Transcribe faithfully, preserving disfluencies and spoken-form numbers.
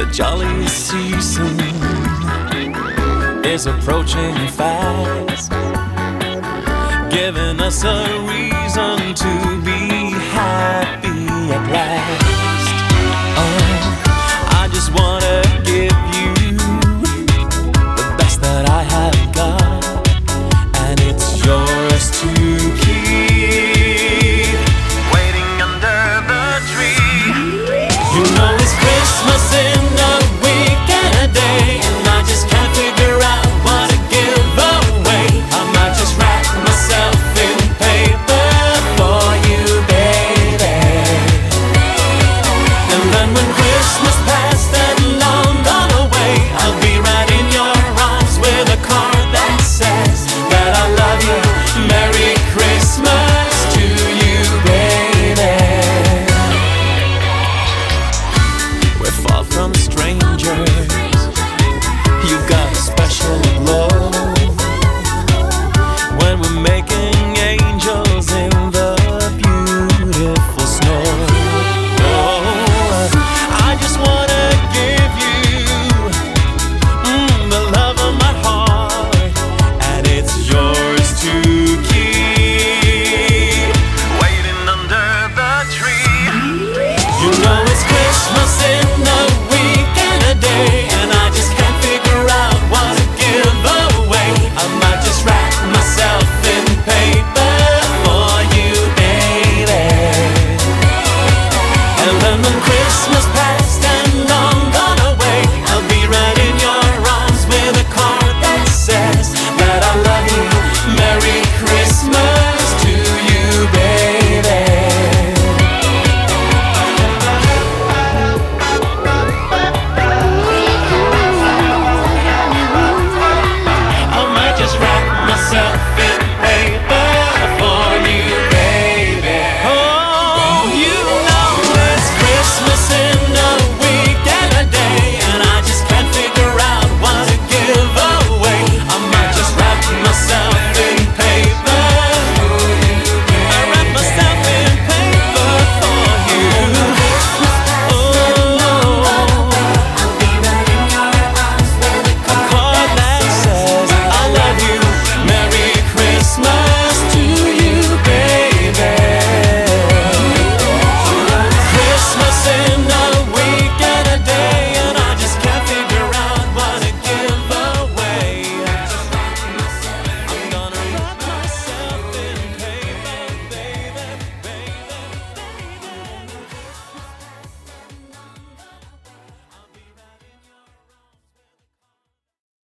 jolly season is approaching fast, giving us a reason to be happy at last. Oh, I just wanna give you the best that I have got, and it's yours to keep, waiting under the tree. You know it's Christmas in